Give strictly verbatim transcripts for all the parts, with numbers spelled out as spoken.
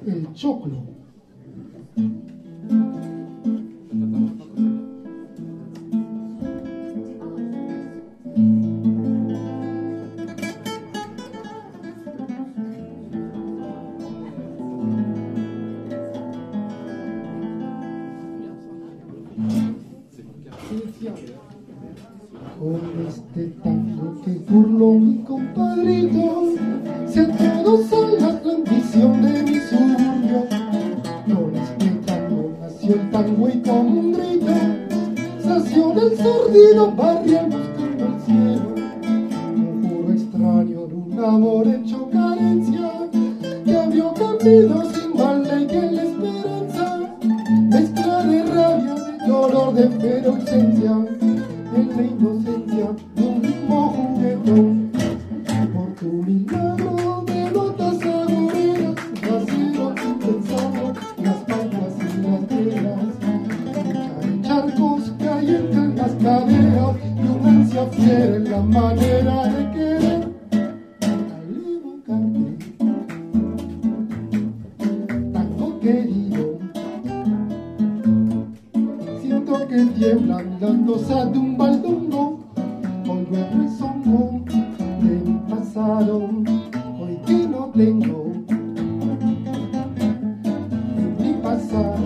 el choclo. Con este tango que burló mi compadrito, si a todos a la transmisión de mi suburbio. Con este tango nació el tango y como un grito sació del sordido barrio buscando el cielo. Un juro extraño de un amor hecho carencia, que abrió camino sin más ley que la esperanza. Mezcla de rabia, de dolor, de fero ausencia, en la inocencia de un ritmo juguetón. Por tu milagro de notas agoreras, nacieron pensando las palmas y las velas. Charcos calientes en las caderas y una ansia fiera en la manera de querer. Al evocarte, tanto querido, siento que tiemblan las losas de un baldongo. Hoy me rezongo de mi pasado, hoy que no tengo de mi pasado.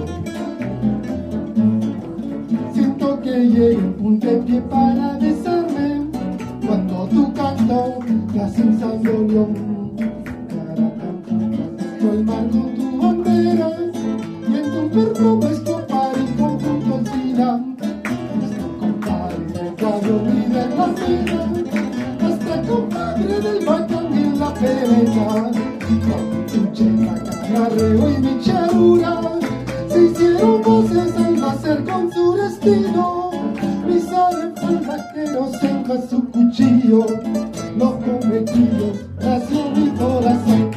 Siento que llega un puntapié para besarme, cuando tu canto te hace un sangoneón. Cara cantando el mar con tu bandera, y en tu perro puesto París conjunto al final. Nuestro compadre del radio vive en la fila, nuestra compadre del balcón y en la pelea. Y cuando escuché la canarreo y mi charura, se hicieron voces al nacer con su destino. Misa de falda que nos enja su cuchillo, los cometidos nació mi corazón.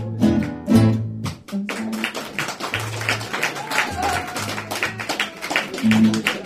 Thank you.